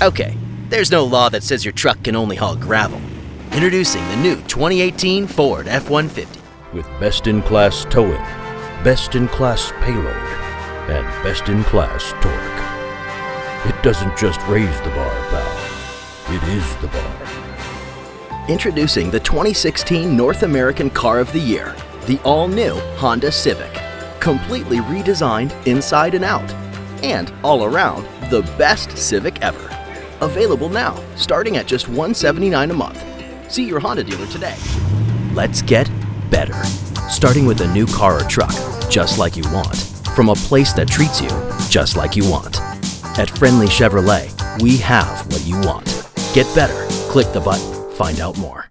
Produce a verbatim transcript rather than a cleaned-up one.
Okay, there's no law that says your truck can only haul gravel. Introducing the new twenty eighteen Ford F one fifty. With best-in-class towing, best-in-class payload, and best-in-class torque. It doesn't just raise the bar, pal. It is the bar. Introducing the twenty sixteen North American Car of the Year, the all-new Honda Civic. Completely redesigned inside and out. And all around, the best Civic ever. Available now, starting at just one hundred seventy-nine dollars a month. See your Honda dealer today. Let's get better. Starting with a new car or truck, just like you want. From a place that treats you just like you want. At Friendly Chevrolet, we have what you want. Get better. Click the button. Find out more.